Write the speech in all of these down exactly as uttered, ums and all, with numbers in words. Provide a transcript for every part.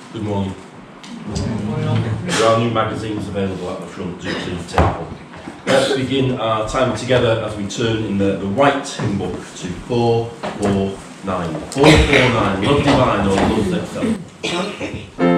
Good morning. There are new magazines available at the front, do please take one. Let's begin our time together as we turn in the, the white hymn book to four four nine. four four nine, Love Divine or Love Itself.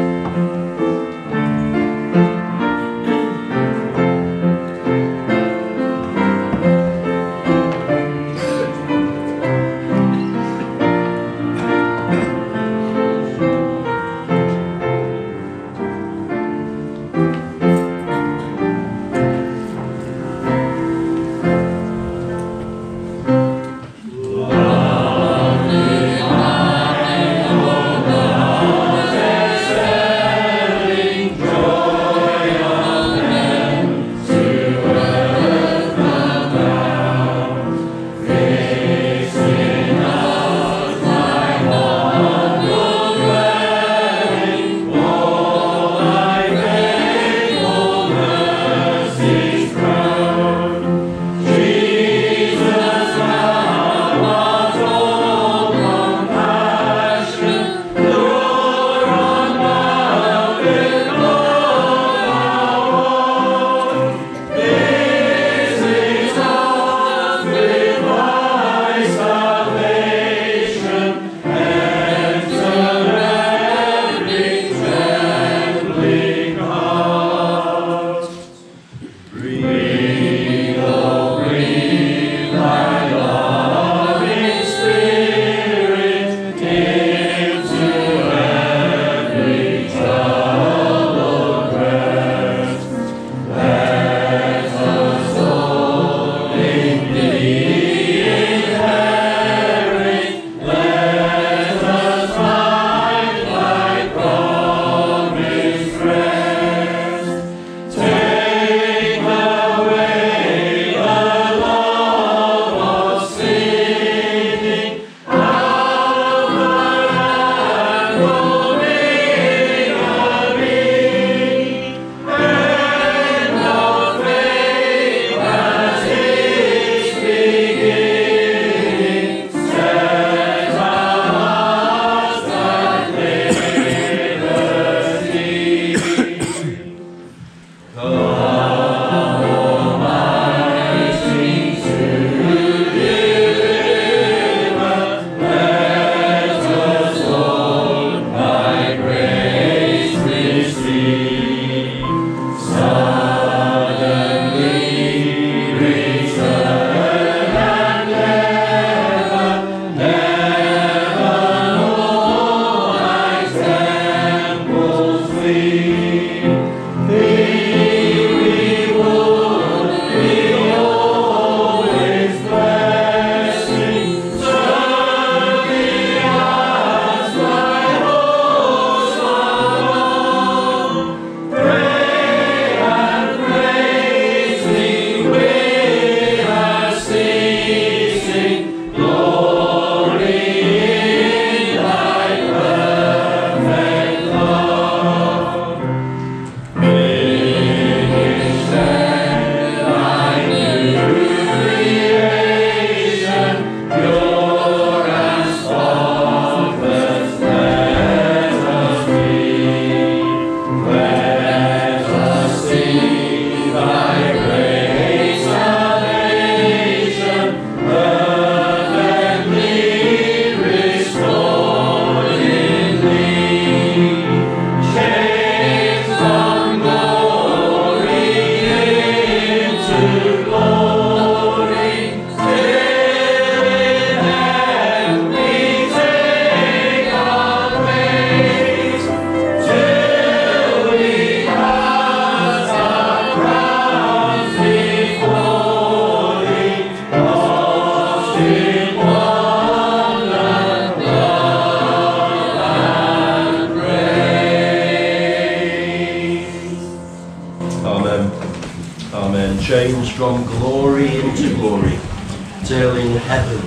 Changed from glory into glory, till in heaven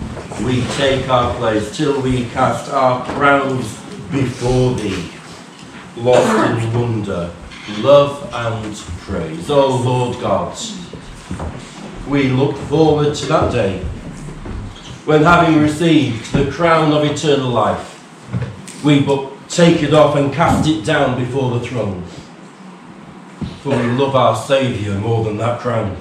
we take our place, till we cast our crowns before thee, lost in wonder, love and praise. O Lord God, we look forward to that day when, having received the crown of eternal life, we but take it off and cast it down before the throne. For we love our Saviour more than that crown.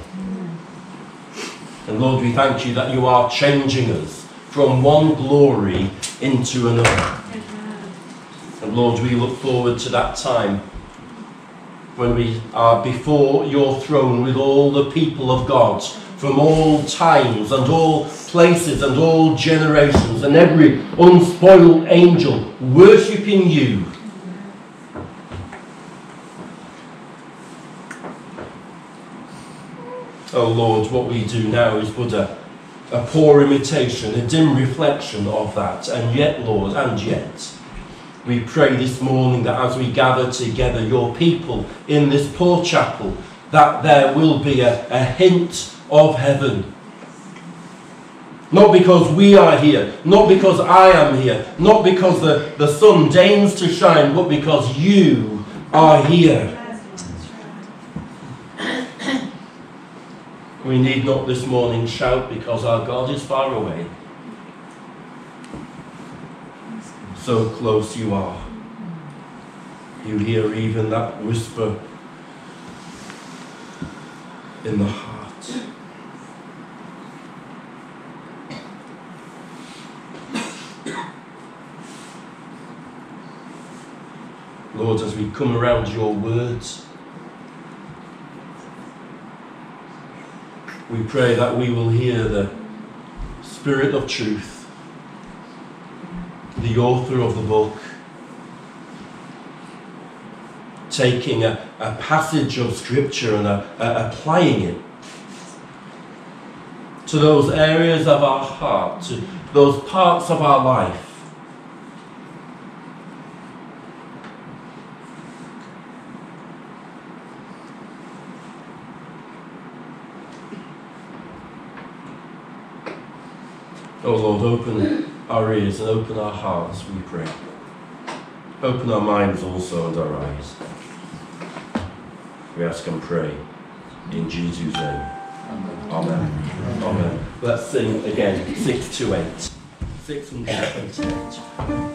And Lord, we thank you that you are changing us from one glory into another. And Lord, we look forward to that time when we are before your throne with all the people of God from all times and all places and all generations, and every unspoiled angel worshipping you. Oh Lord, what we do now is but a, a poor imitation, a dim reflection of that. And yet, Lord, and yet, we pray this morning that as we gather together, your people in this poor chapel, that there will be a, a hint of heaven. Not because we are here, not because I am here, not because the, the sun deigns to shine, but because you are here. We need not this morning shout because our God is far away. So close you are. You hear even that whisper in the heart. Lord, as we come around your words, we pray that we will hear the Spirit of truth, the author of the book, taking a, a passage of Scripture and a, a, applying it to those areas of our heart, to those parts of our life Oh Lord, open our ears and open our hearts, we pray. Open our minds also and our eyes. We ask and pray in Jesus' name. Amen. Amen. Amen. Let's sing again, six to eight. six hundred twenty-eight.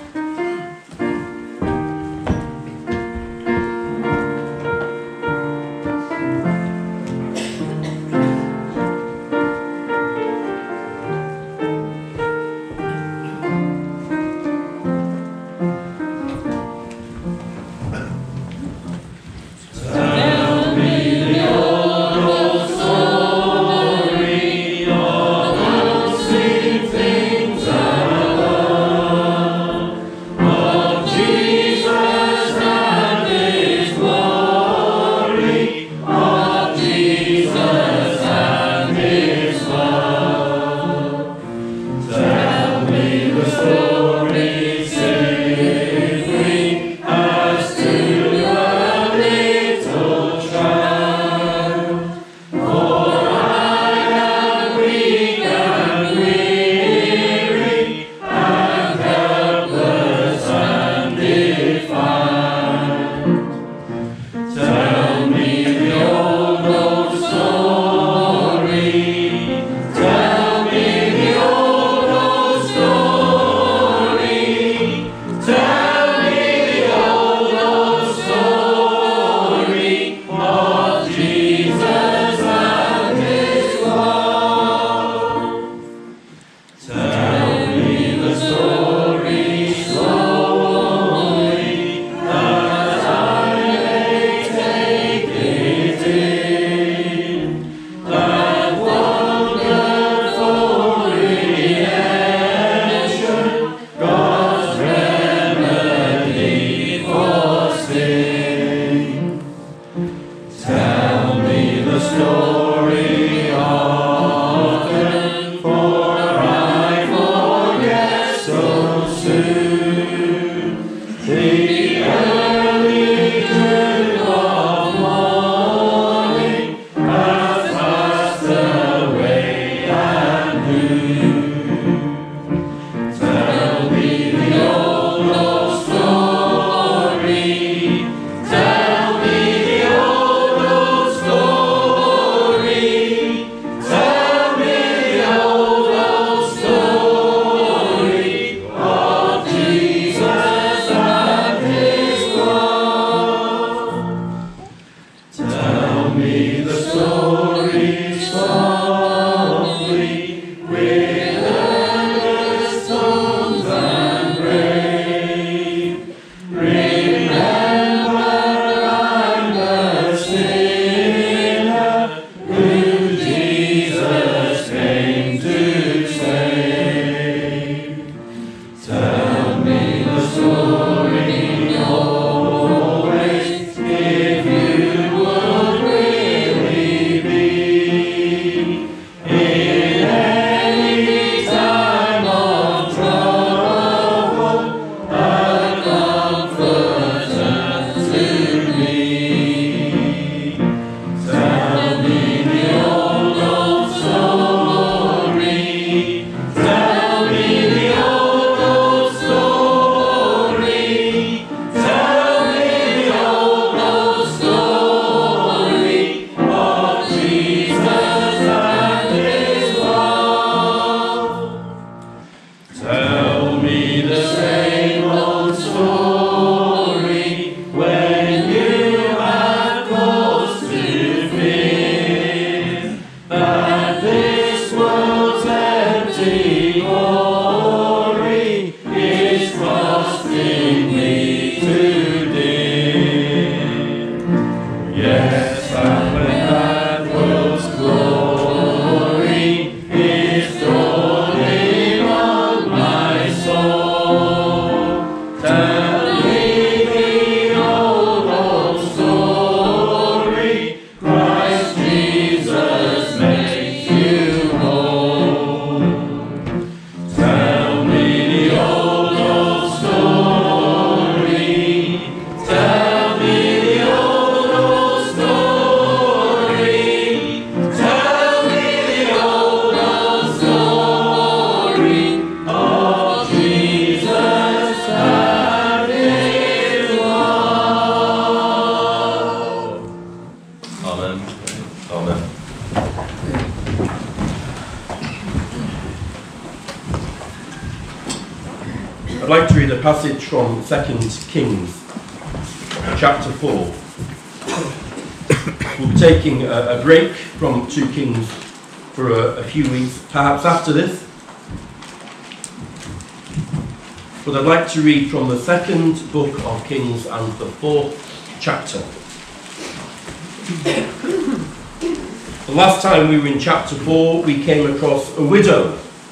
I'd like to read a passage from Second Kings, chapter four. We'll be taking a, a break from two Kings for a, a few weeks, perhaps after this. But I'd like to read from the second book of Kings and the fourth chapter. The last time we were in chapter four, we came across a widow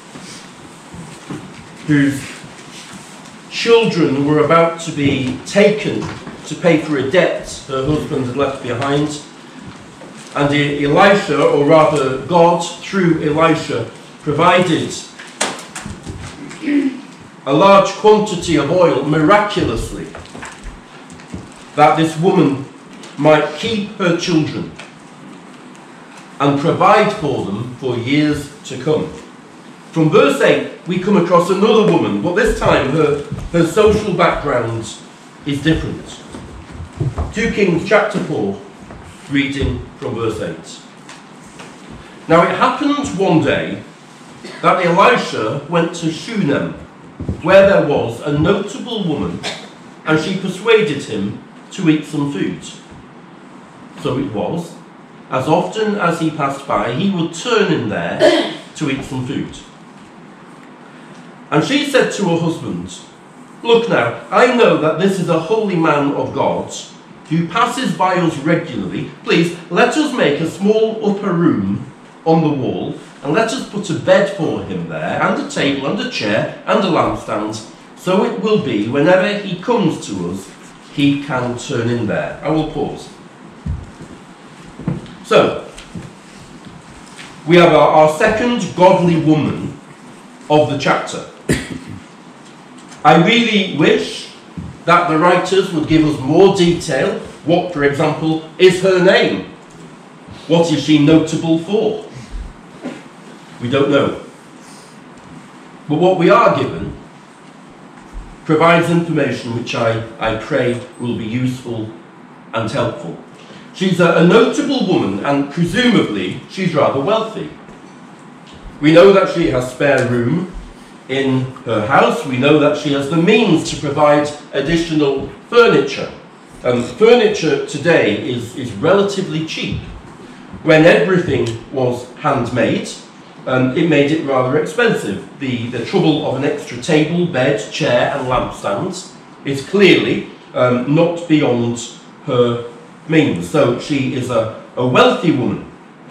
whose children were about to be taken to pay for a debt her husband had left behind. And Elisha, or rather God, through Elisha, provided a large quantity of oil miraculously, that this woman might keep her children and provide for them for years to come. From verse eight, we come across another woman, but this time her, her social background is different. two Kings chapter four, reading from verse eight. Now it happened one day that Elisha went to Shunem, where there was a notable woman, and she persuaded him to eat some food. So it was, as often as he passed by, he would turn in there to eat some food. And she said to her husband, "Look now, I know that this is a holy man of God, who passes by us regularly. Please, let us make a small upper room on the wall, and let us put a bed for him there, and a table, and a chair, and a lampstand, so it will be, whenever he comes to us, he can turn in there." I will pause. So, we have our, our second godly woman of the chapter. I really wish that the writers would give us more detail. What, for example, is her name? What is she notable for? We don't know. But what we are given provides information which I, I pray will be useful and helpful. She's a, a notable woman, and presumably she's rather wealthy. We know that she has spare room in her house. We know that she has the means to provide additional furniture. Um, furniture today is, is relatively cheap. When everything was handmade, um, it made it rather expensive. The, the trouble of an extra table, bed, chair and lampstands is clearly um, not beyond her means. So she is a, a wealthy woman.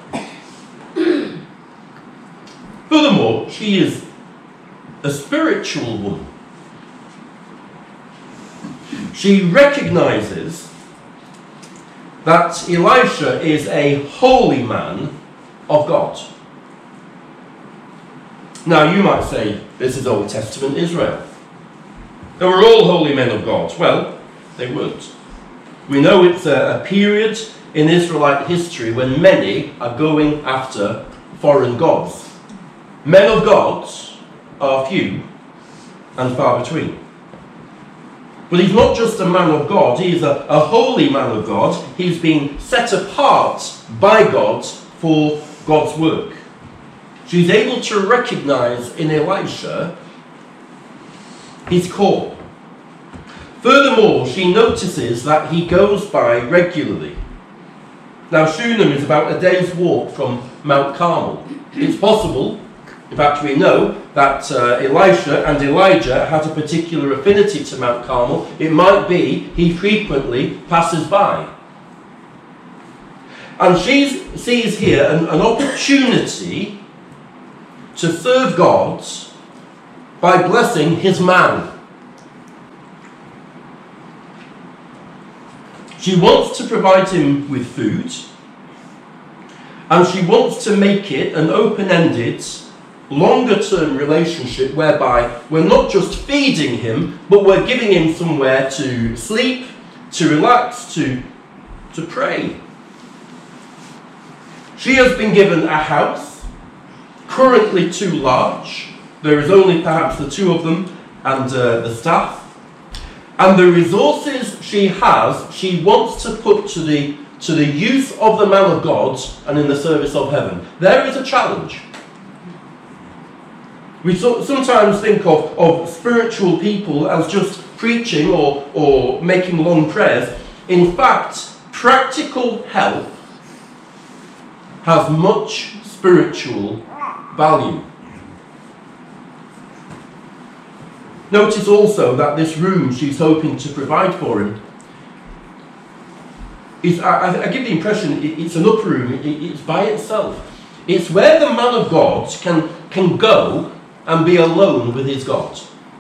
Furthermore, she is a spiritual woman. She recognizes that Elisha is a holy man of God. Now, you might say, this is Old Testament Israel. They were all holy men of God. Well, they weren't. We know it's a, a period in Israelite history when many are going after foreign gods. Men of God are few and far between. But he's not just a man of God, he is a, a holy man of God. He's been set apart by God for God's work. She's able to recognize in Elisha his call. Furthermore, she notices that he goes by regularly. Now, Shunem is about a day's walk from Mount Carmel. It's possible, in fact we know, that uh, Elisha and Elijah had a particular affinity to Mount Carmel. It might be he frequently passes by. And she sees here an, an opportunity to serve God by blessing his man. She wants to provide him with food, and she wants to make it an open-ended, longer-term relationship whereby we're not just feeding him, but we're giving him somewhere to sleep, to relax, to, to pray. She has been given a house, currently too large. There is only perhaps the two of them and uh, the staff. And the resources she has, she wants to put to the, to the use of the man of God and in the service of heaven. There is a challenge. We so, sometimes think of, of spiritual people as just preaching or, or making long prayers. In fact, practical help has much spiritual value. Notice also that this room she's hoping to provide for him is, I, I give the impression, it, it's an upper room, it, it's by itself. It's where the man of God can, can go and be alone with his God.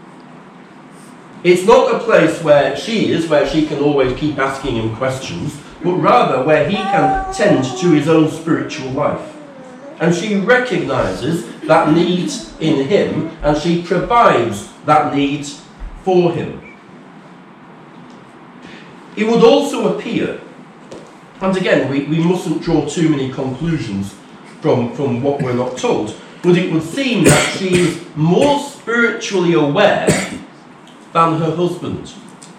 It's not a place where she is, where she can always keep asking him questions, but rather where he can tend to his own spiritual life. And she recognizes that need in him, and she provides that need for him. It would also appear, and again, we, we mustn't draw too many conclusions from, from what we're not told, but it would seem that she is more spiritually aware than her husband.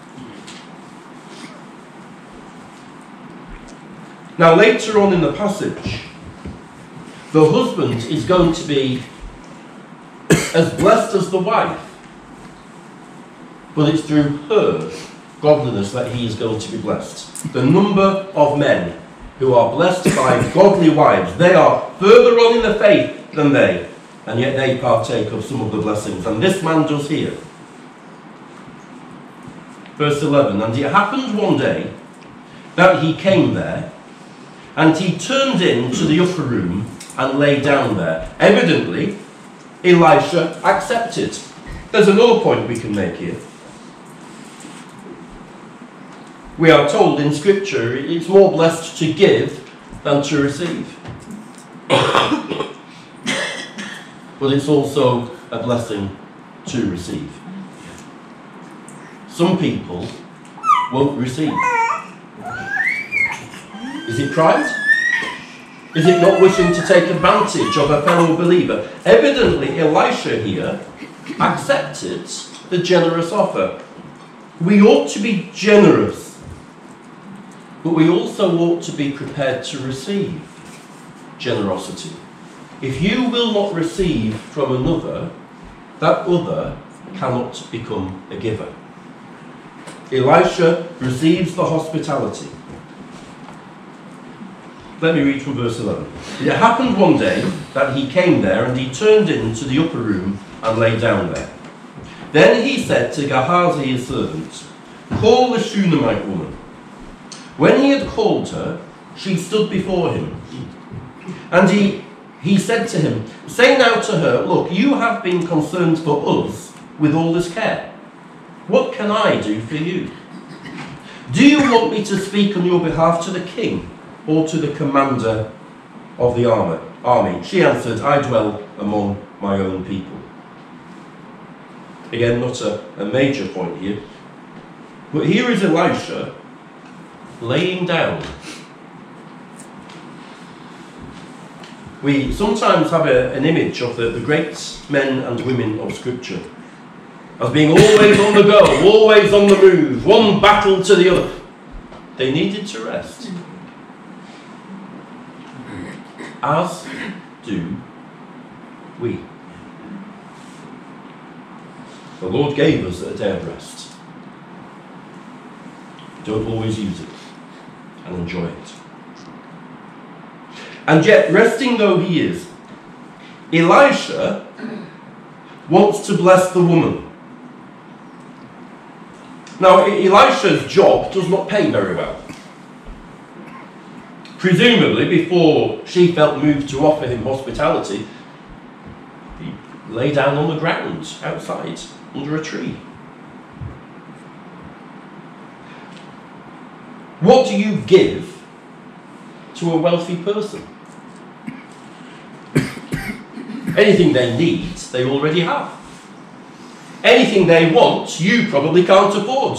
Now, later on in the passage, the husband is going to be as blessed as the wife, but it's through her godliness that he is going to be blessed. The number of men who are blessed by godly wives, they are further on in the faith than they, and yet they partake of some of the blessings, and this man does here. Verse eleven, and it happened one day that he came there, and he turned into the upper room and lay down there. Evidently, Elisha accepted. There's another point we can make here. We are told in Scripture it's more blessed to give than to receive. But it's also a blessing to receive. Some people won't receive. Is it pride? Is it not wishing to take advantage of a fellow believer? Evidently, Elisha here accepted the generous offer. We ought to be generous, but we also ought to be prepared to receive generosity. If you will not receive from another, that other cannot become a giver. Elisha receives the hospitality. Let me read from verse eleven. It happened one day that he came there, and he turned into the upper room and lay down there. Then he said to Gehazi his servant, call the Shunammite woman. When he had called her, she stood before him. And he, he said to him, say now to her, look, you have been concerned for us with all this care. What can I do for you? Do you want me to speak on your behalf to the king or to the commander of the army? army? She answered, I dwell among my own people. Again, not a, a major point here. But here is Elisha laying down. We sometimes have a, an image of the, the great men and women of Scripture as being always on the go, always on the move, one battle to the other. They needed to rest. As do we. The Lord gave us a day of rest. Don't always use it and enjoy it. And yet, resting though he is, Elisha wants to bless the woman. Now, Elisha's job does not pay very well. Presumably, before she felt moved to offer him hospitality, he lay down on the ground outside under a tree. What do you give to a wealthy person? Anything they need, they already have. Anything they want, you probably can't afford.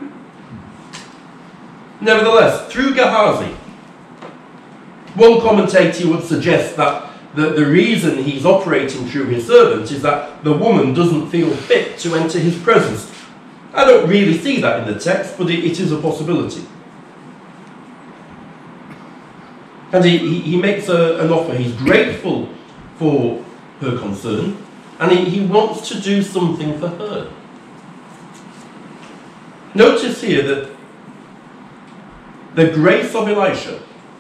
Nevertheless, through Gehazi, one commentator would suggest that the, the reason he's operating through his servant is that the woman doesn't feel fit to enter his presence. I don't really see that in the text, but it, it is a possibility. And he, he, he makes a, an offer. He's grateful for her concern, and he, he wants to do something for her. Notice here that the grace of Elisha,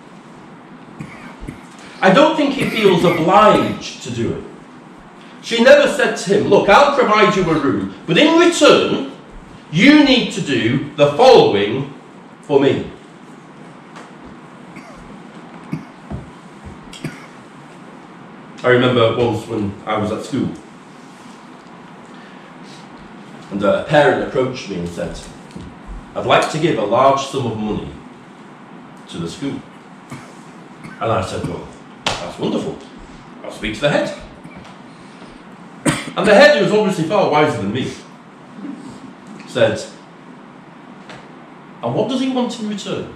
I don't think he feels obliged to do it. She never said to him, look, I'll provide you a room, but in return, you need to do the following for me. I remember once when I was at school, and a parent approached me and said, I'd like to give a large sum of money to the school. And I said, well, that's wonderful. I'll speak to the head. And the head, who was obviously far wiser than me, said, and what does he want in return?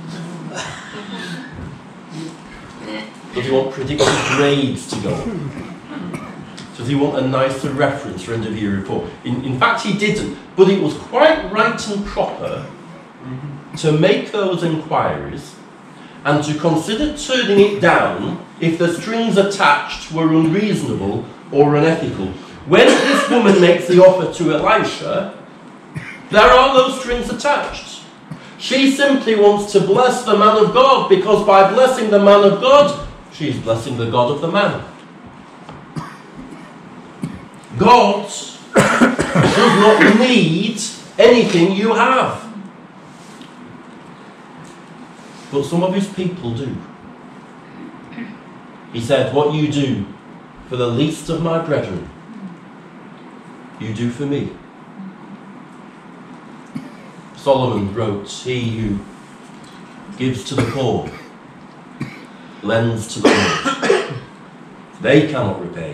Does he want predicted grades to go on? Does he want a nicer reference for end-of-year report? In, in fact, he didn't. But it was quite right and proper to make those inquiries and to consider turning it down if the strings attached were unreasonable or unethical. When this woman makes the offer to Elisha, there are those strings attached. She simply wants to bless the man of God, because by blessing the man of God, she's blessing the God of the man. God does not need anything you have. But some of his people do. He said, what you do for the least of my brethren, you do for me. Solomon wrote, he who gives to the poor lends to the Lord. They cannot repay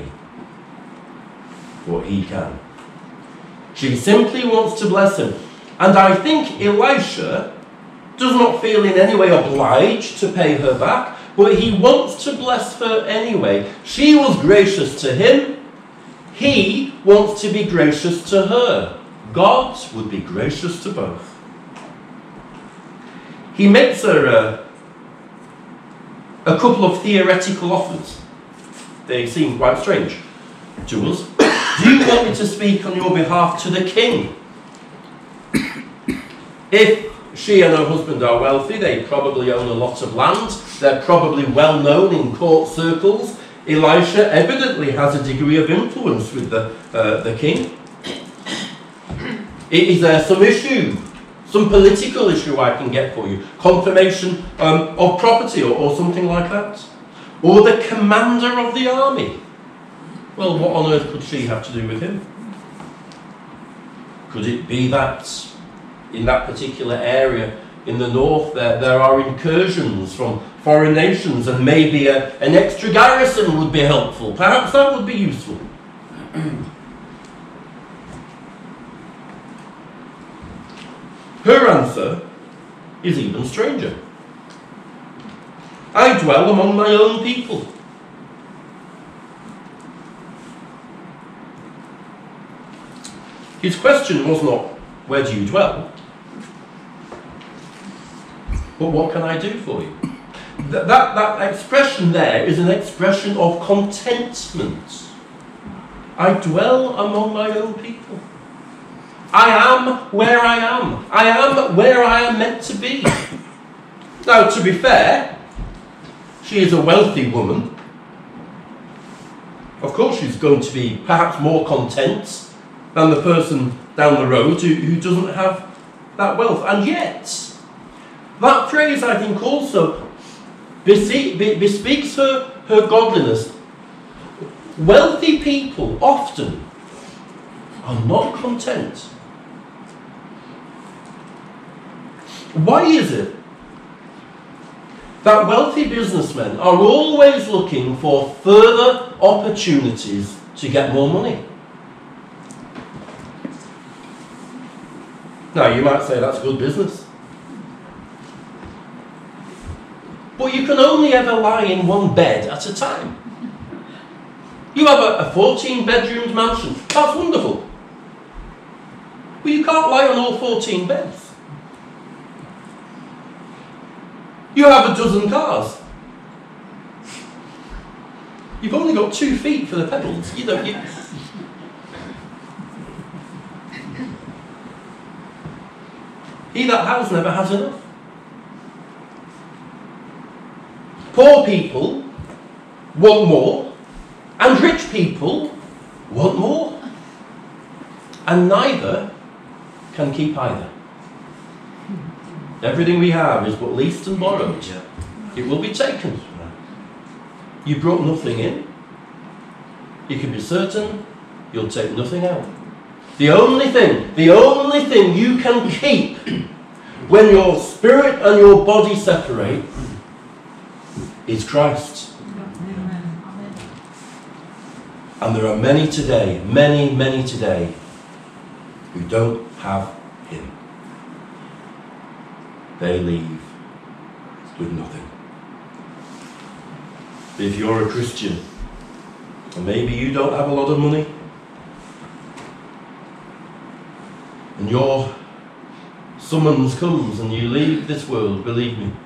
what he can. She simply wants to bless him. And I think Elisha does not feel in any way obliged to pay her back, but he wants to bless her anyway. She was gracious to him. He wants to be gracious to her. God would be gracious to both. He makes her a, a couple of theoretical offers. They seem quite strange to us. Do you want me to speak on your behalf to the king? If she and her husband are wealthy, they probably own a lot of land. They're probably well known in court circles. Elisha evidently has a degree of influence with the, uh, the king. Is there some issue some political issue I can get for you, confirmation um, of property or, or something like that. Or the commander of the army. Well, what on earth could she have to do with him? Could it be that in that particular area in the north there, there are incursions from foreign nations and maybe a, an extra garrison would be helpful? Perhaps that would be useful. Her answer is even stranger. I dwell among my own people. His question was not, where do you dwell? But what can I do for you? That, that, that expression there is an expression of contentment. I dwell among my own people. I am where I am. I am where I am meant to be. Now, to be fair, she is a wealthy woman. Of course, she's going to be perhaps more content than the person down the road who, who doesn't have that wealth. And yet, that phrase, I think, also bespeaks her, her godliness. Wealthy people often are not content. Why is it that wealthy businessmen are always looking for further opportunities to get more money? Now, you might say that's good business. But you can only ever lie in one bed at a time. You have a fourteen bedroomed mansion. That's wonderful. But you can't lie on all fourteen beds. You have a dozen cars. You've only got two feet for the pedals. You don't. You... He that has never has enough. Poor people want more, and rich people want more. And neither can keep either. Everything we have is but leased and borrowed. It will be taken. You brought nothing in. You can be certain you'll take nothing out. The only thing, the only thing you can keep when your spirit and your body separate is Christ. And there are many today, many, many today, who don't have Him. They leave with nothing. If you're a Christian, and maybe you don't have a lot of money, and your summons comes and you leave this world, believe me,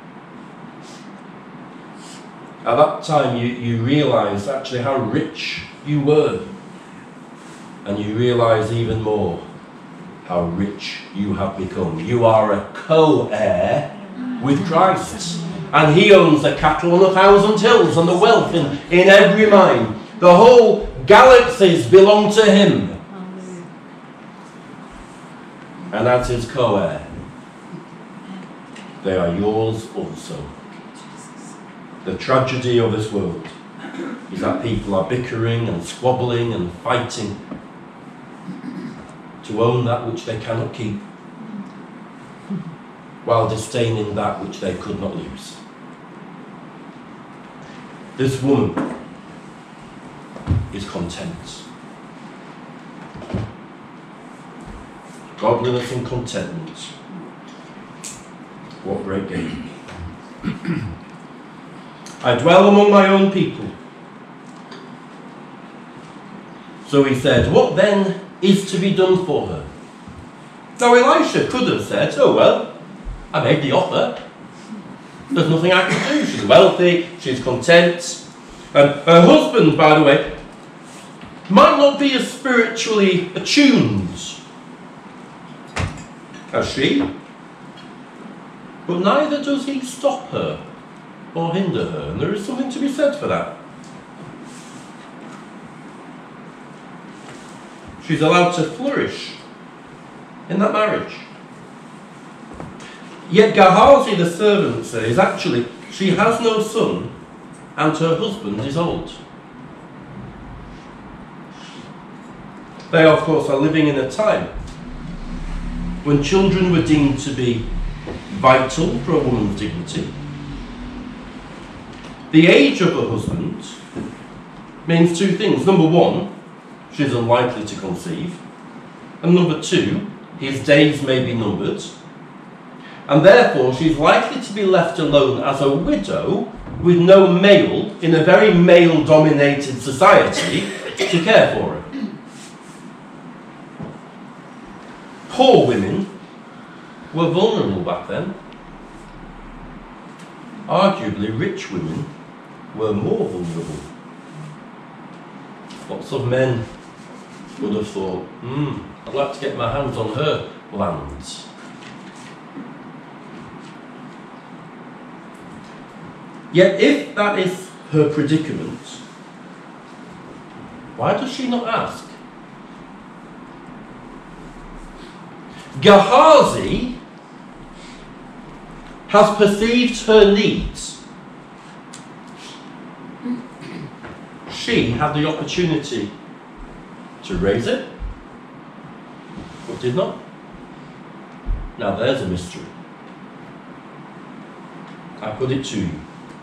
at that time you, you realise actually how rich you were, and you realise even more how rich you have become. You are a co-heir with Christ, and He owns the cattle on a thousand hills and the wealth in, in every mine. The whole galaxies belong to Him. And as His co-heir, they are yours also. The tragedy of this world is that people are bickering and squabbling and fighting to own that which they cannot keep, while disdaining that which they could not lose. This woman is content. Godliness and contentment. What great gain. I dwell among my own people. So he said, what then is to be done for her? Now Elisha could have said, oh well, I made the offer. There's nothing I can do. She's wealthy, she's content. And her husband, by the way, might not be as spiritually attuned as she, but neither does he stop her or hinder her, and there is something to be said for that. She's allowed to flourish in that marriage. Yet Gehazi, the servant, says, actually, she has no son, and her husband is old. They, of course, are living in a time when children were deemed to be vital for a woman's dignity. The age of a husband means two things. Number one, she's unlikely to conceive. And number two, his days may be numbered. And therefore, she's likely to be left alone as a widow with no male in a very male-dominated society to care for her. Poor women were vulnerable back then. Arguably, rich women were more vulnerable. Lots of men would have thought, hmm, I'd like to get my hands on her lands. Yet if that is her predicament, why does she not ask? Gehazi has perceived her needs. She had the opportunity to raise it, but did not. Now there's a mystery. I put it to you.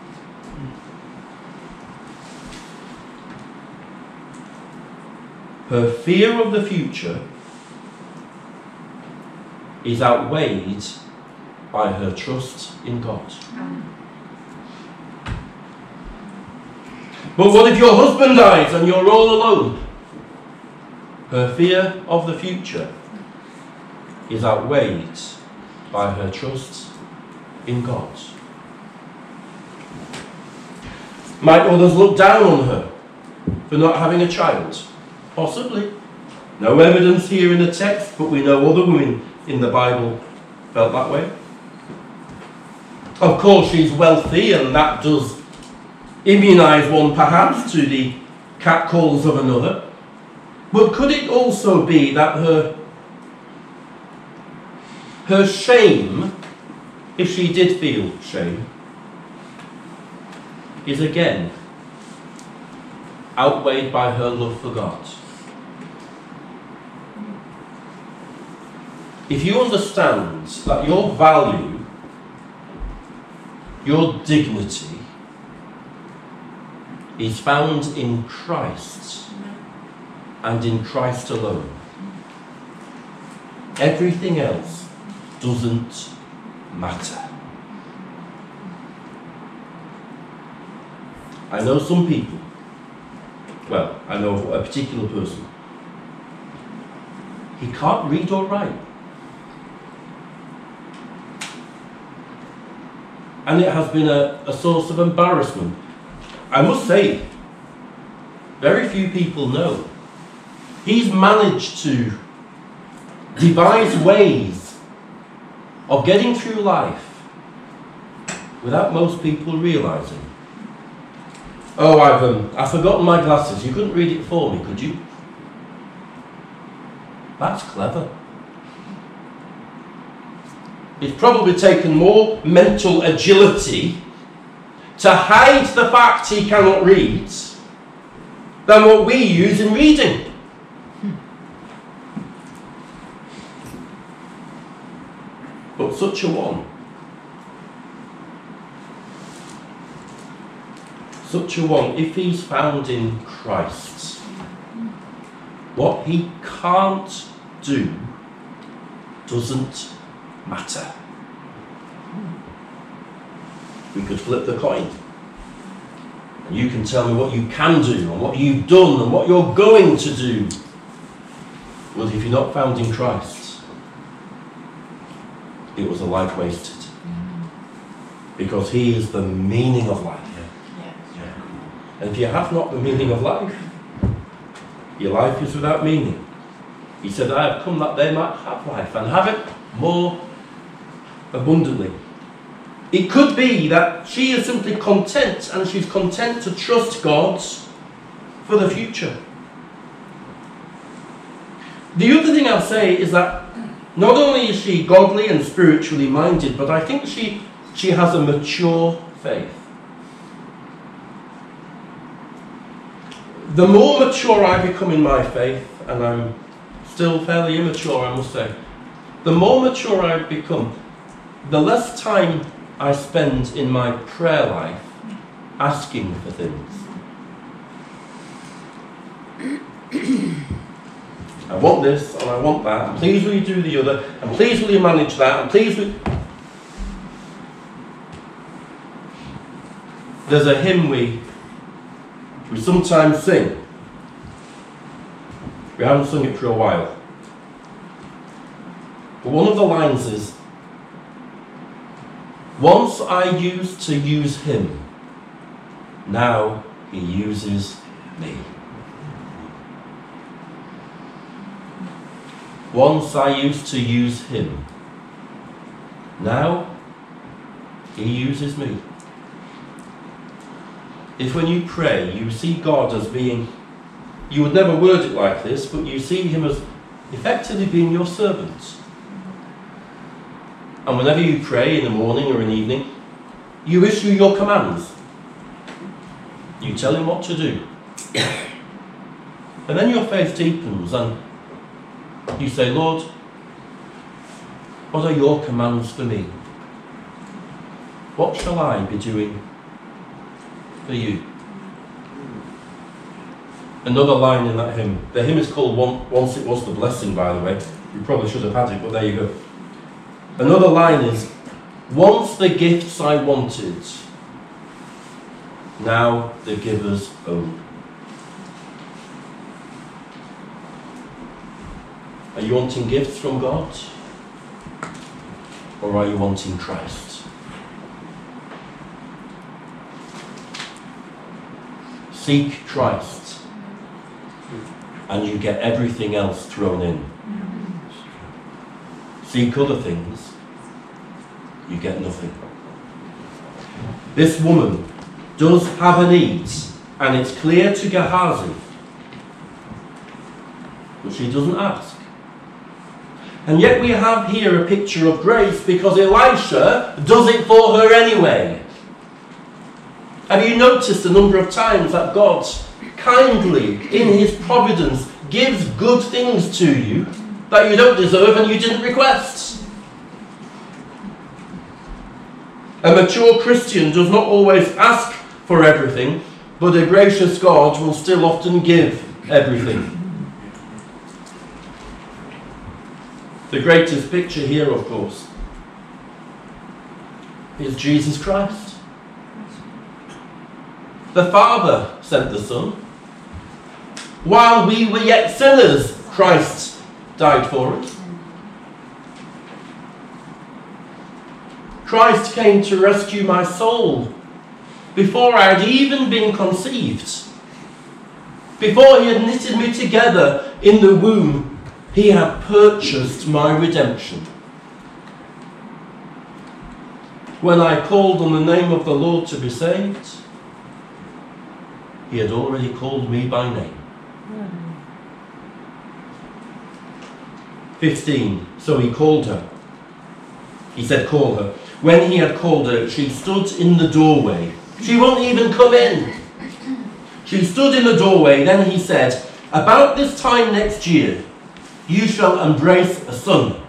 Her fear of the future is outweighed by her trust in God. But what if your husband dies and you're all alone? Her fear of the future is outweighed by her trust in God. Might others look down on her for not having a child? Possibly. No evidence here in the text, but we know other women in the Bible felt that way. Of course, she's wealthy, and that does immunise one perhaps to the catcalls of another. But could it also be that her, her shame, if she did feel shame, is again outweighed by her love for God? If you understand that your value, your dignity, is found in Christ and in Christ alone, everything else doesn't matter. I know some people, well, I know a particular person, he can't read or write. And it has been a, a source of embarrassment. I must say, very few people know. He's managed to devise ways of getting through life without most people realising. Oh, I've, um, I've forgotten my glasses. You couldn't read it for me, could you? That's clever. It's probably taken more mental agility to hide the fact he cannot read than what we use in reading. But such a one, such a one, if he's found in Christ, what he can't do doesn't matter. We could flip the coin, and you can tell me what you can do and what you've done and what you're going to do. Well, if you're not found in Christ, it was a life wasted, because he is the meaning of life. And if you have not the meaning of life, your life is without meaning. He said, I have come that they might have life and have it more abundantly. It could be that she is simply content, and she's content to trust God for the future. The other thing I'll say is that Not only is she godly and spiritually minded, but I think she, she has a mature faith. The more mature I become in my faith, and I'm still fairly immature, I must say, the more mature I become, the less time I spend in my prayer life asking for things. I want this and I want that, and please will you do the other, and please will you manage that, and please will... There's a hymn we, we sometimes sing. We haven't sung it for a while. But one of the lines is, once I used to use him, now he uses me. Once I used to use him, now he uses me. If when you pray you see God as being, you would never word it like this, but you see him as effectively being your servant. And whenever you pray in the morning or in the evening, you issue your commands. You tell him what to do. And then your faith deepens and you say, Lord, what are your commands for me? What shall I be doing for you? Another line in that hymn. The hymn is called Once It Was the Blessing, by the way. You probably should have had it, but there you go. Another line is, once the gifts I wanted, now the giver's own. Are you wanting gifts from God? Or are you wanting Christ? Seek Christ, and you get everything else thrown in. Seek other things, you get nothing. This woman does have a need, and it's clear to Gehazi, but she doesn't ask. And yet we have here a picture of grace because Elisha does it for her anyway. Have you noticed the number of times that God kindly, in his providence, gives good things to you that you don't deserve and you didn't request? A mature Christian does not always ask for everything, but a gracious God will still often give everything. The greatest picture here, of course, is Jesus Christ. The Father sent the Son. While we were yet sinners, Christ died for us. Christ came to rescue my soul before I had even been conceived. Before he had knitted me together in the womb, he had purchased my redemption. When I called on the name of the Lord to be saved, he had already called me by name. fifteen. So he called her. He said, call her. When he had called her, she stood in the doorway. She won't even come in. She stood in the doorway. Then he said, about this time next year, you shall embrace a son.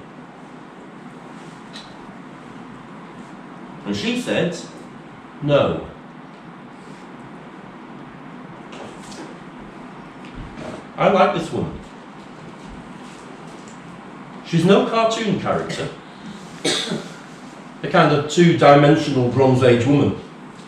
And she said, no. I like this woman. She's no cartoon character. A kind of two-dimensional Bronze Age woman.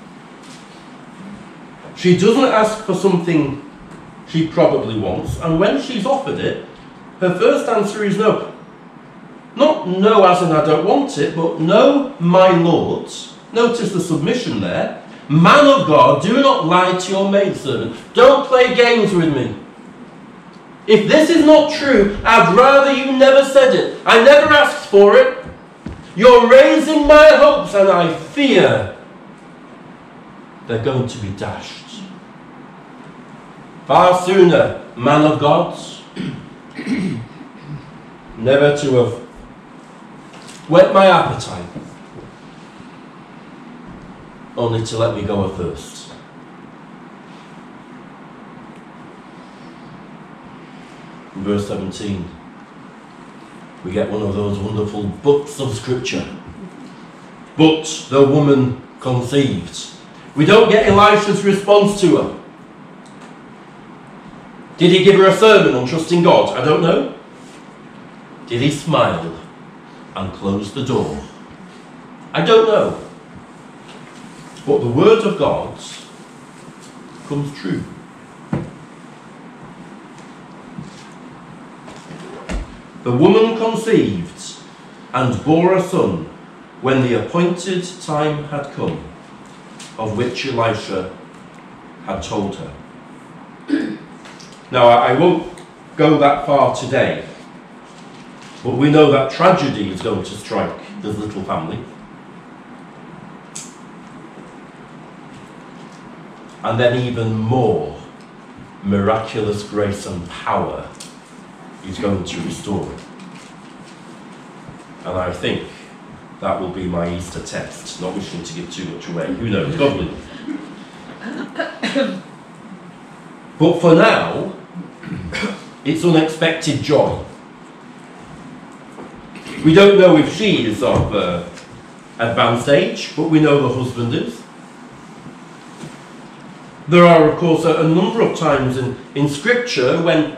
She doesn't ask for something she probably wants, and when she's offered it, her first answer is no. Not no as in I don't want it, but no, my Lord. Notice the submission there. Man of God, do not lie to your maidservant. Don't play games with me. If this is not true, I'd rather you never said it. I never asked for it. You're raising my hopes, and I fear they're going to be dashed. Far sooner, man of God, never to have whet my appetite, only to let me go athirst. In verse seventeen, we get one of those wonderful books of scripture. But the woman conceived. We don't get Elisha's response to her. Did he give her a sermon on trusting God? I don't know. Did he smile and close the door? I don't know. But the word of God comes true. The woman conceived and bore a son when the appointed time had come, of which Elisha had told her. Now, I won't go that far today, but we know that tragedy is going to strike this little family. And then even more miraculous grace and power is going to restore it. And I think that will be my Easter test, not wishing to give too much away. Who knows? God willing. But for now, it's unexpected joy. We don't know if she is of uh, advanced age, but we know the husband is. There are, of course, a, a number of times in, in Scripture when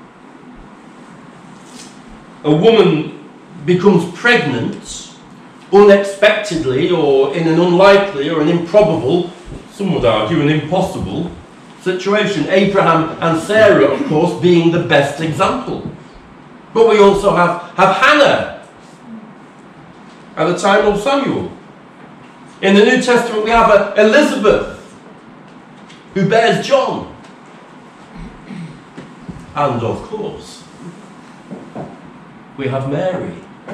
a woman becomes pregnant unexpectedly or in an unlikely or an improbable, some would argue an impossible, situation. Abraham and Sarah, of course, being the best example. But we also have, have Hannah at the time of Samuel. In the New Testament we have a Elizabeth who bears John. And of course, we have Mary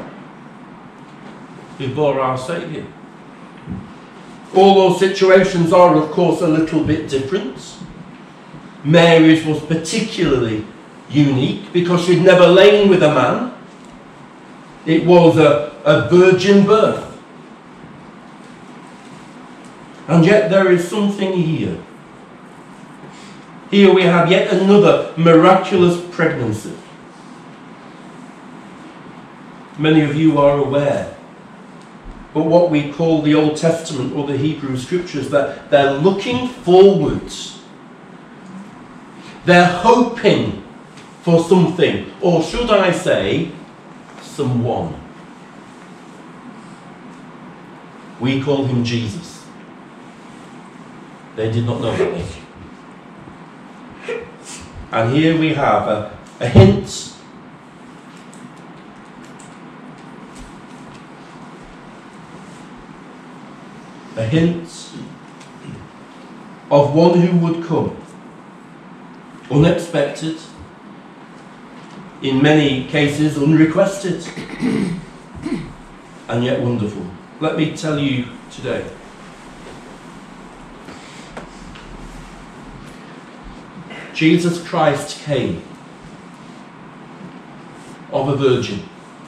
who bore our Saviour. All those situations are, of course, a little bit different. Mary's was particularly unique because she'd never lain with a man. It was a, a virgin birth. And yet there is something here. Here we have yet another miraculous pregnancy. Many of you are aware, but what we call the Old Testament or the Hebrew Scriptures, that they're looking forwards. They're hoping for something, or should I say, someone. We call him Jesus. They did not know that name. And here we have a, a hint a hint of one who would come. Unexpected, in many cases unrequested, and yet wonderful. Let me tell you today. Jesus Christ came of a virgin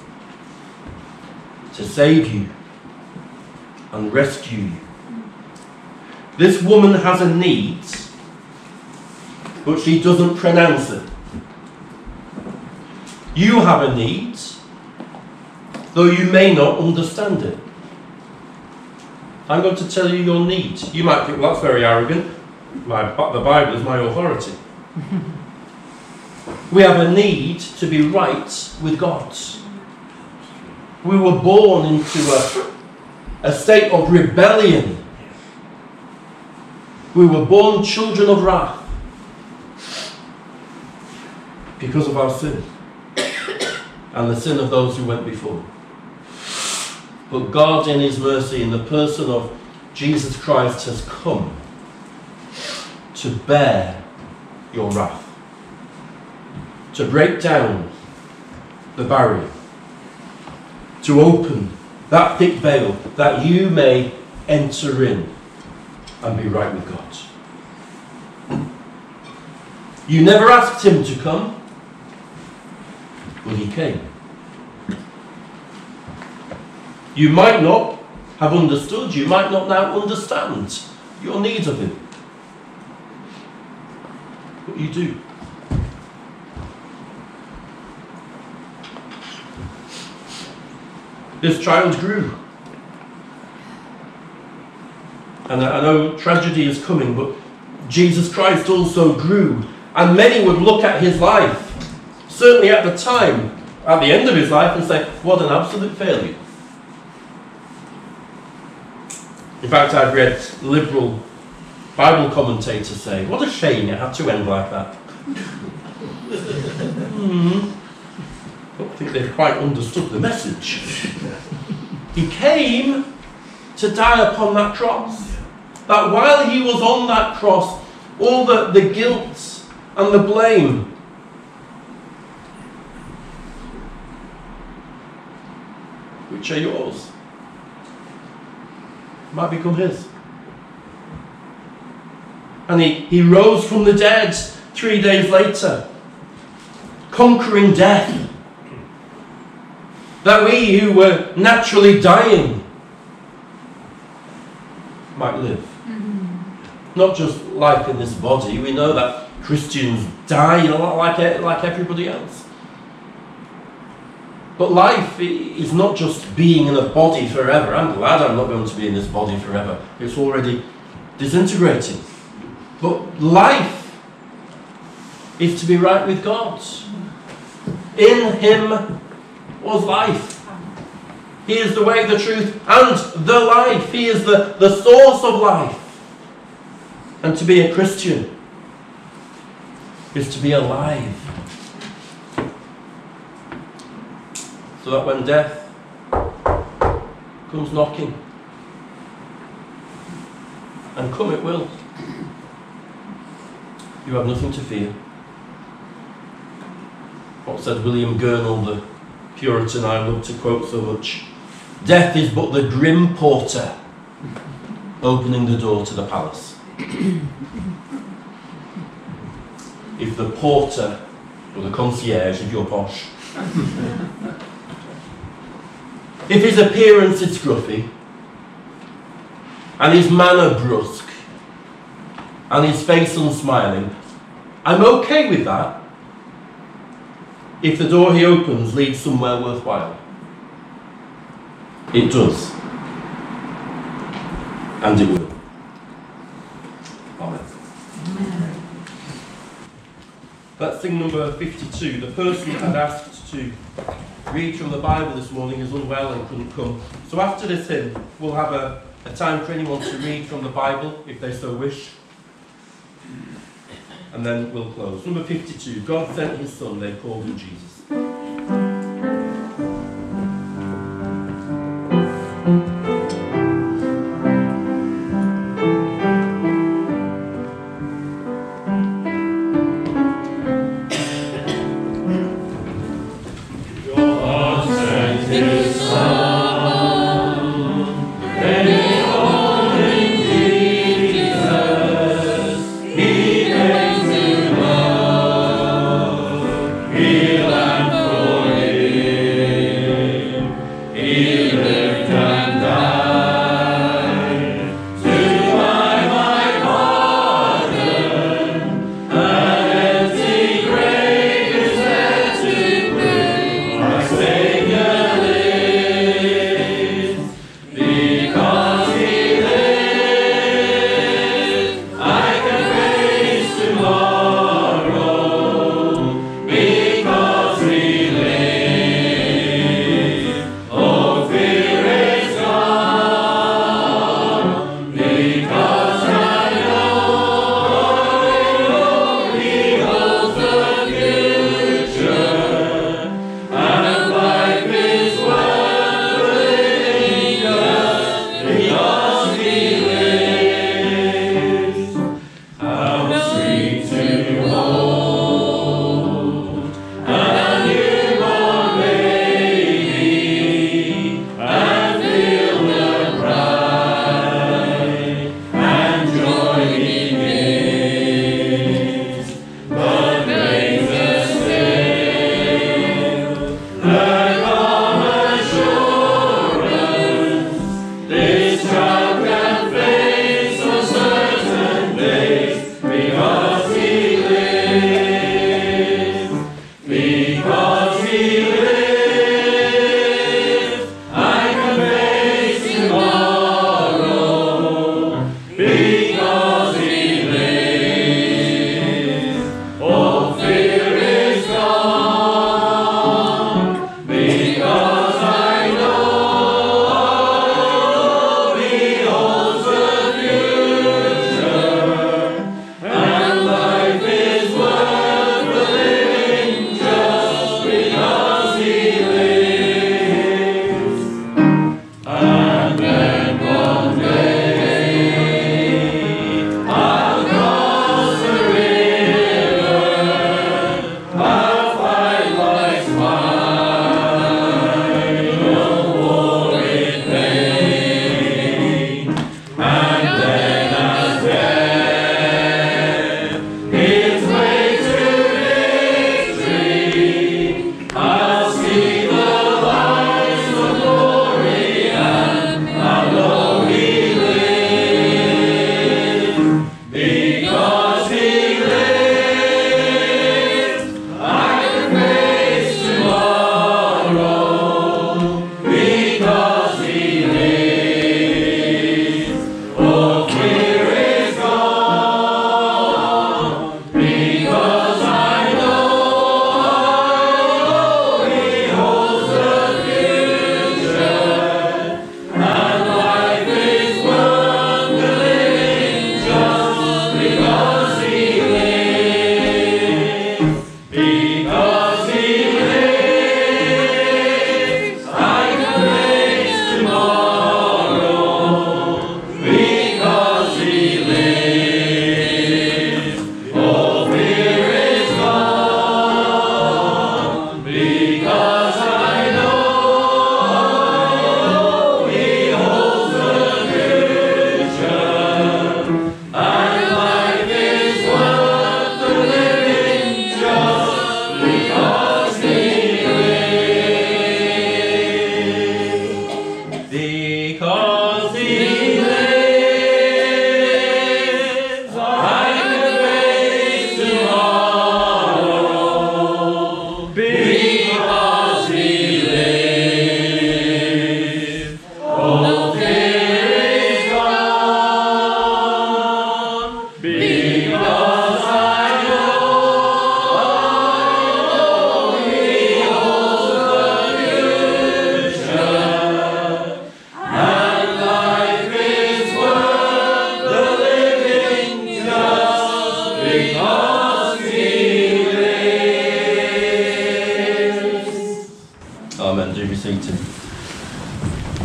to save you and rescue you. This woman has a need, but she doesn't pronounce it. You have a need, though you may not understand it. I'm going to tell you your need. You might think, well, that's very arrogant. My, the Bible is my authority. We have a need to be right with God. We were born into a, a state of rebellion. We were born children of wrath because of our sin and the sin of those who went before. But God, in his mercy, in the person of Jesus Christ, has come to bear your wrath, to break down the barrier, to open that thick veil that you may enter in and be right with God. You never asked him to come, but he came. You might not have understood, you might not now understand your need of him. But you do. This child grew. And I know tragedy is coming, but Jesus Christ also grew. And many would look at his life, certainly at the time, at the end of his life, and say, what an absolute failure. In fact, I've read liberal Bible commentators say, what a shame it had to end like that. hmm. I don't think they've quite understood the message. He came to die upon that cross. That while he was on that cross, all the, the guilt and the blame which are yours might become his. And he, he rose from the dead three days later, conquering death. That we who were naturally dying might live. Mm-hmm. Not just life in this body. We know that Christians die a lot like, like everybody else. But life is not just being in a body forever. I'm glad I'm not going to be in this body forever. It's already disintegrating. But life is to be right with God. In him was life. He is the way, the truth, and the life. He is the, the source of life. And to be a Christian is to be alive. So that when death comes knocking, and come it will, you have nothing to fear. What said William Gurnall, the Puritan I love to quote so much? Death is but the grim porter opening the door to the palace. If the porter, or the concierge if you're posh, if his appearance is scruffy, and his manner brusque, and his face unsmiling, I'm okay with that if the door he opens leads somewhere worthwhile. It does. And it will. Amen. Amen. That's thing number fifty-two. The person had asked to read from the Bible this morning is unwell and couldn't come. So after this hymn, we'll have a, a time for anyone to read from the Bible, if they so wish. And then we'll close. Number fifty-two. God sent his son, they called him Jesus. He lived and died.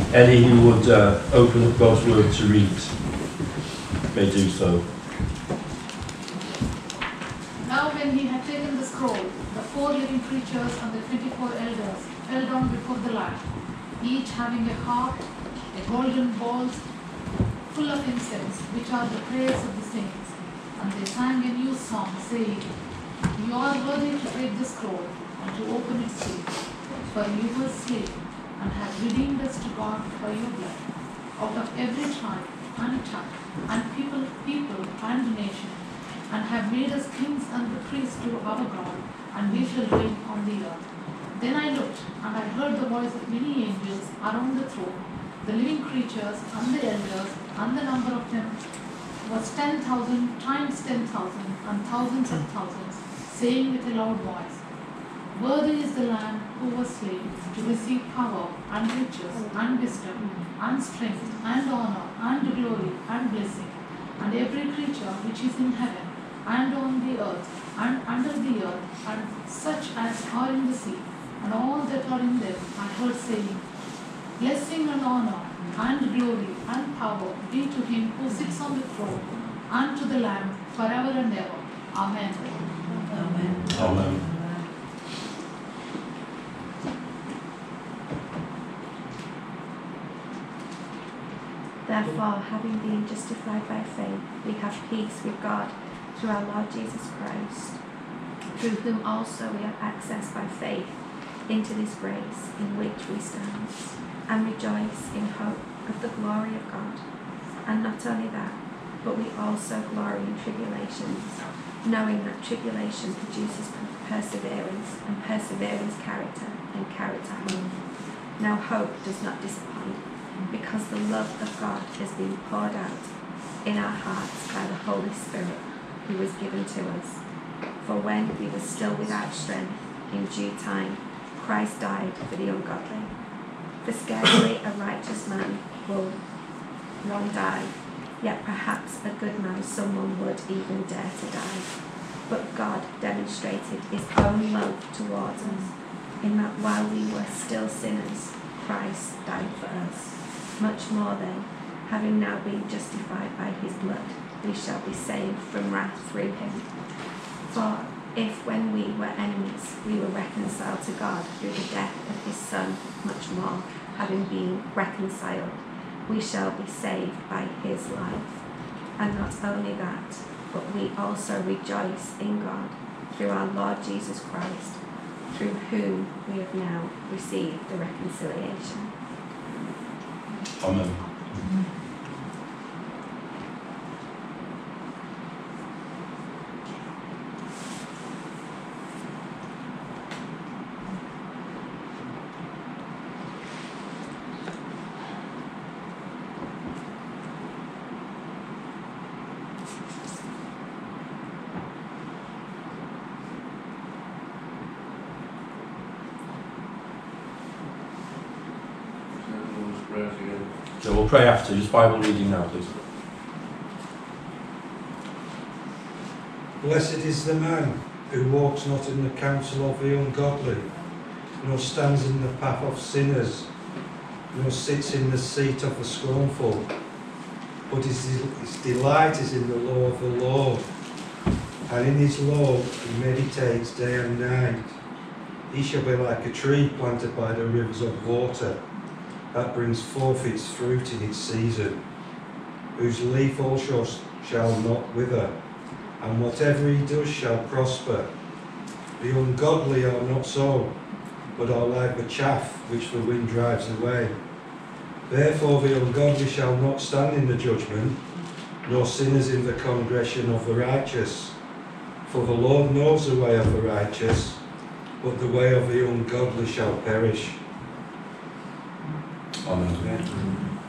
Any who would uh, open up God's word to read may do so. Now when he had taken the scroll, the four living creatures and the twenty-four elders fell down before the Lamb, each having a harp, a golden bowl full of incense, which are the prayers of the saints. And they sang a new song, saying, You are worthy to take the scroll and to open its seals, for you were slain and have redeemed us to God by your blood, out of every tribe and tongue and people, people and nation, and have made us kings and the priests to our God, and we shall reign on the earth. Then I looked, and I heard the voice of many angels around the throne, the living creatures and the elders, and the number of them was ten thousand times ten thousand, and thousands of thousands, saying with a loud voice, Worthy is the Lamb who was slain to receive power and riches and wisdom and strength and honor and glory and blessing. And every creature which is in heaven and on the earth and under the earth and such as are in the sea and all that are in them, I heard saying, Blessing and honor and glory and power be to him who sits on the throne and to the Lamb forever and ever. Amen. Amen. Amen. Therefore, having been justified by faith, we have peace with God through our Lord Jesus Christ, through whom also we have access by faith into this grace in which we stand, and rejoice in hope of the glory of God. And not only that, but we also glory in tribulations, knowing that tribulation produces perseverance, and perseverance character, and character hope. Now hope does not disappoint, because the love of God has been poured out in our hearts by the Holy Spirit who was given to us. For when we were still without strength, in due time, Christ died for the ungodly. For scarcely a righteous man will one die, yet perhaps a good man someone would even dare to die. But God demonstrated his own love towards us, in that while we were still sinners, Christ died for us. Much more then, having now been justified by his blood, we shall be saved from wrath through him. For if when we were enemies, we were reconciled to God through the death of his Son, much more, having been reconciled, we shall be saved by his life. And not only that, but we also rejoice in God through our Lord Jesus Christ, through whom we have now received the reconciliation. Amen. So we'll pray after. Just Bible reading now, please. Blessed is the man who walks not in the counsel of the ungodly, nor stands in the path of sinners, nor sits in the seat of the scornful. But his, his delight is in the law of the Lord, and in his law he meditates day and night. He shall be like a tree planted by the rivers of water, that brings forth its fruit in its season, whose leaf also shall not wither, and whatever he does shall prosper. The ungodly are not so, but are like the chaff which the wind drives away. Therefore the ungodly shall not stand in the judgment, nor sinners in the congregation of the righteous. For the Lord knows the way of the righteous, but the way of the ungodly shall perish. Amen.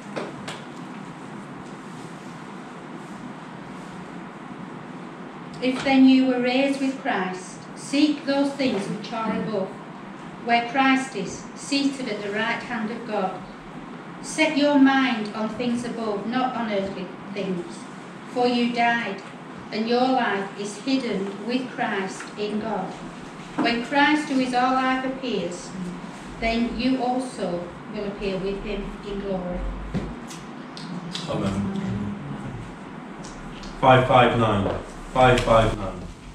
If then you were raised with Christ, seek those things which are above, where Christ is, seated at the right hand of God. Set your mind on things above, not on earthly things. For you died, and your life is hidden with Christ in God. When Christ, who is our life, appears, then you also will appear with him in glory. Amen. five five nine. five five nine.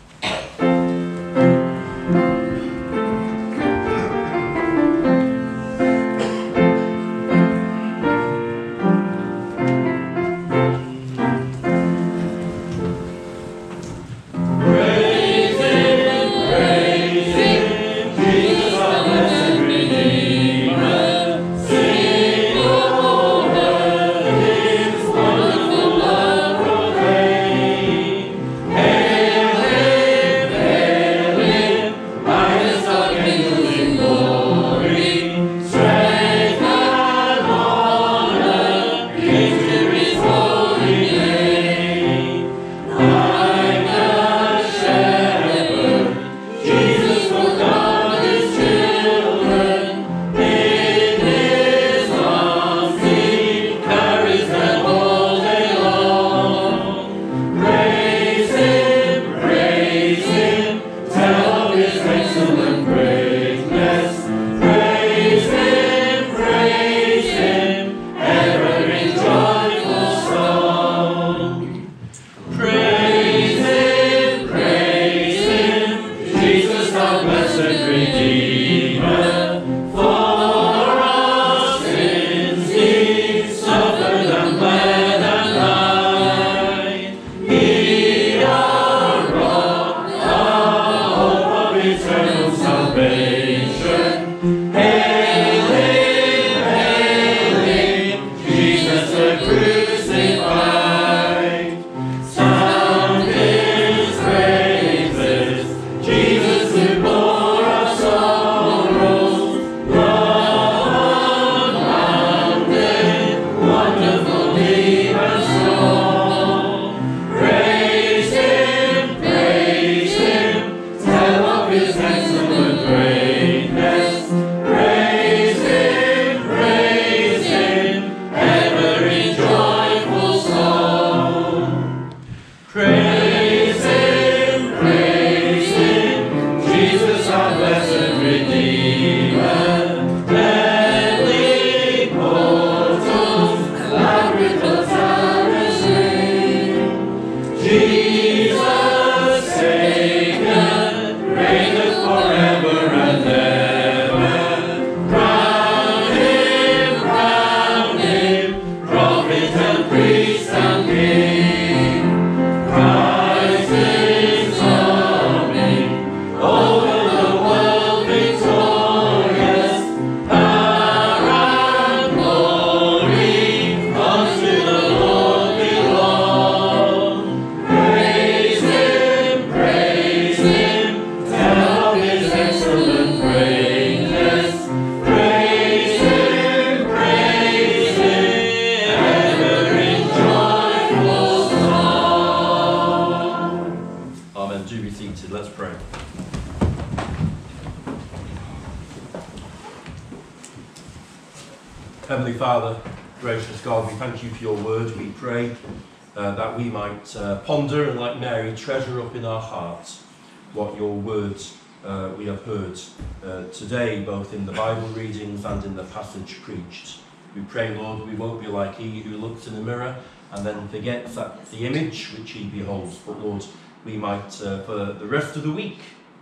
Heavenly Father, gracious God, we thank you for your word. We pray uh, that we might uh, ponder and, like Mary, treasure up in our hearts what your words uh, we have heard uh, today, both in the Bible readings and in the passage preached. We pray, Lord, we won't be like he who looks in the mirror and then forgets that the image which he beholds, but Lord, we might, uh, for the rest of the week,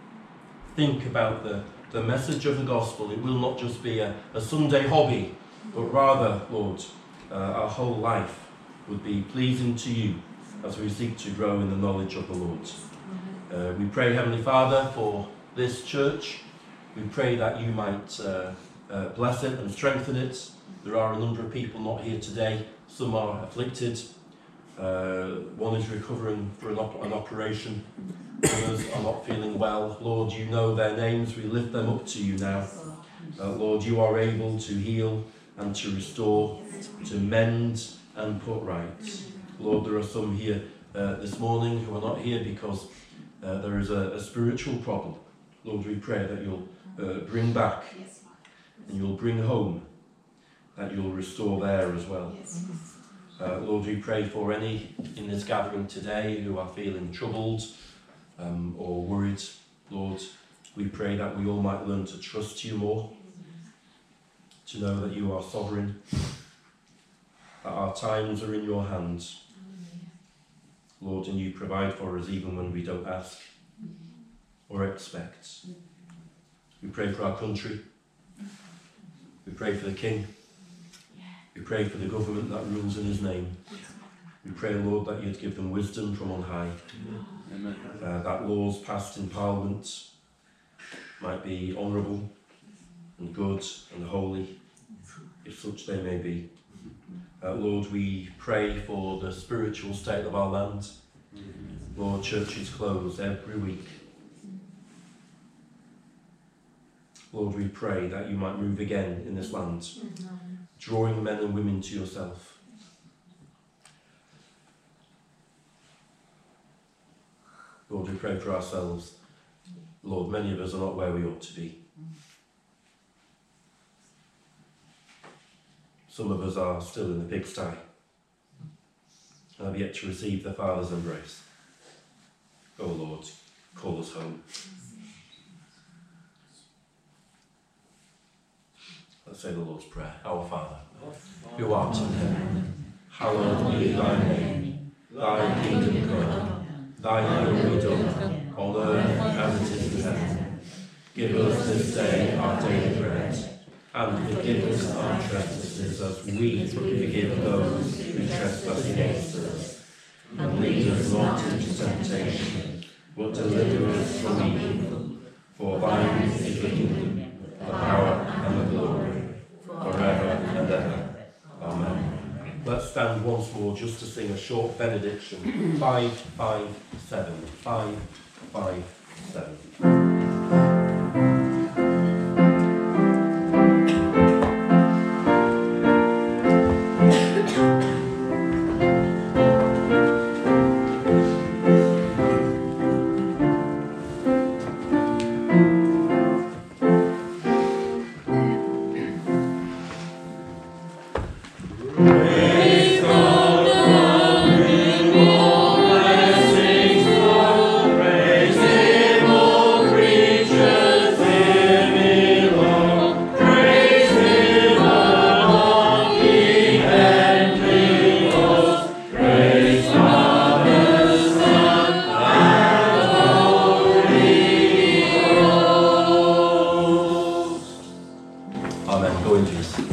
think about the, the message of the gospel. It will not just be a, a Sunday hobby, but rather, Lord, uh, our whole life would be pleasing to you as we seek to grow in the knowledge of the Lord. Uh, we pray, Heavenly Father, for this church. We pray that you might uh, uh, bless it and strengthen it. There are a number of people not here today. Some are afflicted. Uh, one is recovering for an, op an operation. Others are not feeling well. Lord, you know their names. We lift them up to you now. Uh, Lord, you are able to heal and to restore, to mend and put right. Lord, there are some here uh, this morning who are not here because uh, there is a, a spiritual problem. Lord, we pray that you'll uh, bring back and you'll bring home, that you'll restore there as well. Uh, Lord, we pray for any in this gathering today who are feeling troubled um, or worried. Lord, we pray that we all might learn to trust you more, to know that you are sovereign, that our times are in your hands, Lord, and you provide for us even when we don't ask or expect. We pray for our country. We pray for the King. We pray for the government that rules in his name. We pray, Lord, that you'd give them wisdom from on high. Amen. Uh, that laws passed in Parliament might be honourable and good and holy, if such they may be. Uh, Lord, we pray for the spiritual state of our land. Lord, churches closed every week. Lord, we pray that you might move again in this land, drawing men and women to yourself. Lord, we pray for ourselves. Lord, many of us are not where we ought to be. Some of us are still in the pigsty and have yet to receive the Father's embrace. Oh Lord, call us home. Let's say the Lord's Prayer. Our Father, who art in heaven, hallowed be thy name. Thy kingdom come, thy will be done, on earth as it is in heaven. Give us this day our daily bread, and forgive us our trespasses as we forgive those who trespass against us. And lead us not into temptation, but deliver us from evil. For thine is the kingdom, the power, and the glory, forever and ever. Amen. Let's stand once more just to sing a short benediction. Five, five, seven. Five, five, seven. Amen. Go in peace.